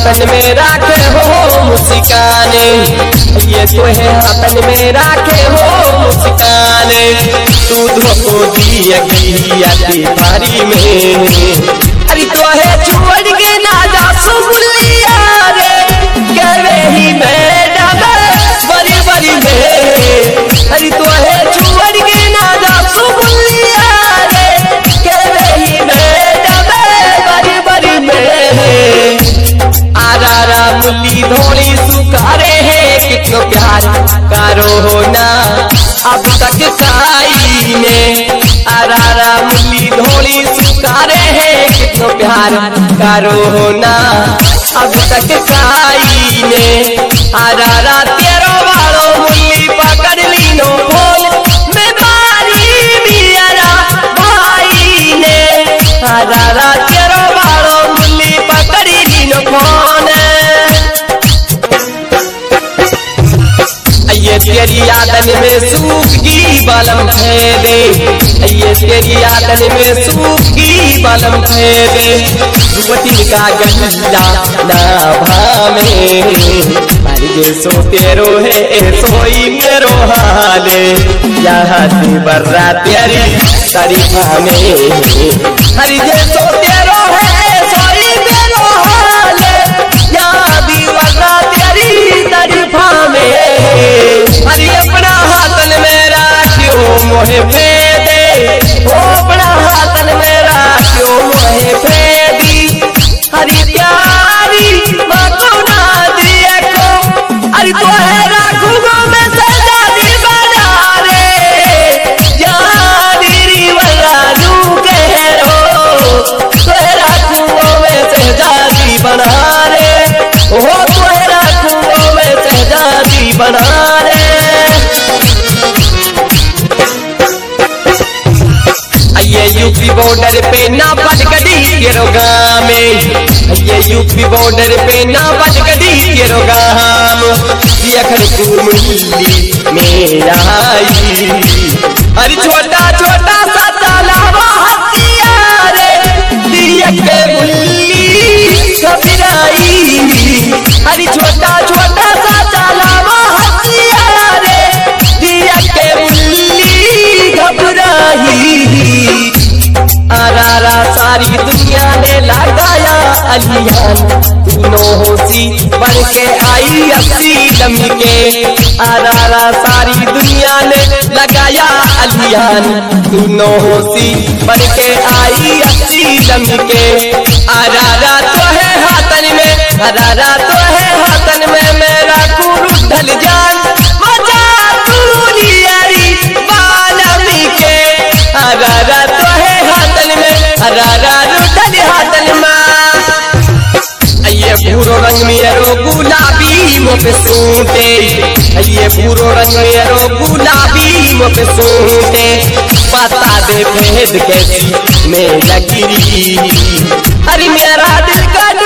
हाथन में राखे हो मुस्कान, ये तो है हाथन में राखे हो मुस्कान। तू धोखो दिया थारी में, अरे तो है छोड़ के ना जा सुलिया रे, करे ही मैडम बड़ी बड़ी में, अरे तो है छोड़ के ना जा सुलिया रे, करे ही मैडम बड़ी बड़ी में। आरा मुली धोली सुखारे है कितनो प्यार करो हो ना अब तक साई में। आरा मुली धोली सुखारे है कितनो प्यार करो हो ना अब तक साई में। आरा तेरो वालो मुली पकड़ ली नो बोल मैं बारी मेरा भाई ने। आरा तेरो वालो मुली पकड़ ली नो फोन, ये तेरी यादन में सूखी बलम फेदे, ये तेरी यादन में सूखी बलम फेदे। रुवती का गंजा ना भामे, अरे सो तेरो है सोई मेरो हाले, यहाँ ती बर्रा तेरी तारीफा में। अरे सो तेरो है सोई मेरो हाले, यहाँ ती बर्रा तेरी तारीफा में। अरे अपना हाथन में राखियो मोहे फेदे, ओ अपना हाथन में राखियो मोहे फेदी। हरी प्यारी माको ना दिए को, अरे तो है राखूंगो मैं सजादी बना रे, यारी वाला नू कह रो, तो है राखूंगो मैं सजादी बना रे, ओ तो है राखूंगो मैं सजादी बना रे। ये यूपी बॉर्डर पे ना बजगड़ी के रोगाम, ये यूपी बॉर्डर पे ना बजगड़ी के रोगाम। ये अखरपुर मुल्ली मेरा आई, अरे छोटा छोटा सा तालाब हथियार दिया के मुल्ली घबराई, अरे छोटा छोटा सा तालाब हथियार दिया के मुल्ली घबराई। आरा सारी दुनिया ने लगाया अलियान, तीनों होशी बन के आई अस्सीलम के। आरा सारी दुनिया ने लगाया अलियान, तीनों होशी बन के आई अस्सीलम के। आरा तो है हाथन में, आरा तो है हाथन में मेरा कुरु ढल जान, मजा तुलियारी बालमी के। आरा तो है हाथन में, आरा रुठल हाथन में। ये भूरो रंग मेरो गुलाबी मुँह पे सूते, ये भूरो रंग मेरो गुलाबी मुँह पे सूते। बता दे भेद कैसी मैं लगी, अरे मेरा दिल का